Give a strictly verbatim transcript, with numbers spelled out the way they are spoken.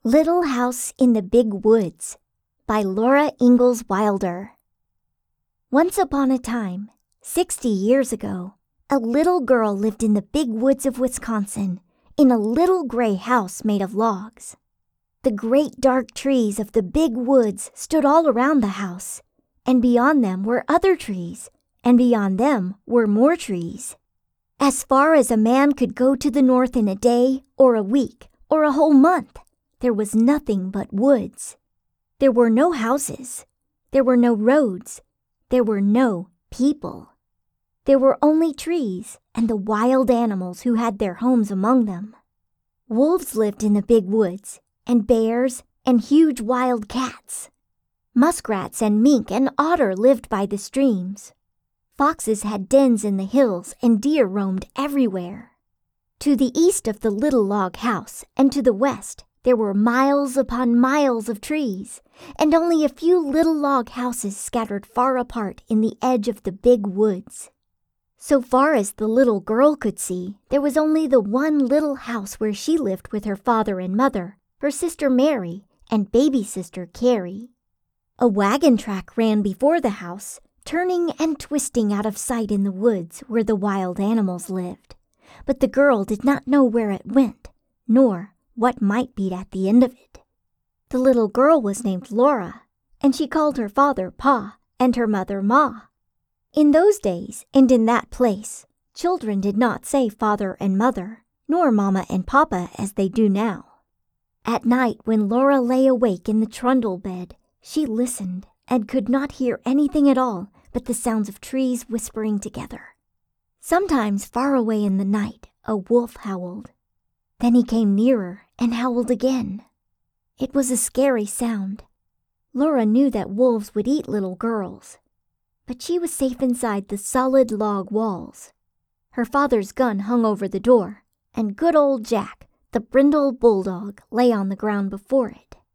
Little House in the Big Woods by Laura Ingalls Wilder. Once upon a time, sixty years ago, a little girl lived in the big woods of Wisconsin in a little gray house made of logs. The great dark trees of the big woods stood all around the house, and beyond them were other trees, and beyond them were more trees. As far as a man could go to the north in a day or a week or a whole month, there was nothing but woods. There were no houses. There were no roads. There were no people. There were only trees and the wild animals who had their homes among them. Wolves lived in the big woods, and bears and huge wild cats. Muskrats and mink and otter lived by the streams. Foxes had dens in the hills, and deer roamed everywhere. To the east of the little log house and to the west, there were miles upon miles of trees, and only a few little log houses scattered far apart in the edge of the big woods. So far as the little girl could see, there was only the one little house where she lived with her father and mother, her sister Mary, and baby sister Carrie. A wagon track ran before the house, turning and twisting out of sight in the woods where the wild animals lived. But the girl did not know where it went, nor what might be at the end of it. The little girl was named Laura, and she called her father Pa and her mother Ma. In those days and in that place, children did not say father and mother, nor mama and papa as they do now. At night, when Laura lay awake in the trundle bed, she listened and could not hear anything at all but the sounds of trees whispering together. Sometimes far away in the night, a wolf howled. Then he came nearer and howled again. It was a scary sound. Laura knew that wolves would eat little girls, but she was safe inside the solid log walls. Her father's gun hung over the door, and good old Jack, the brindle bulldog, lay on the ground before it.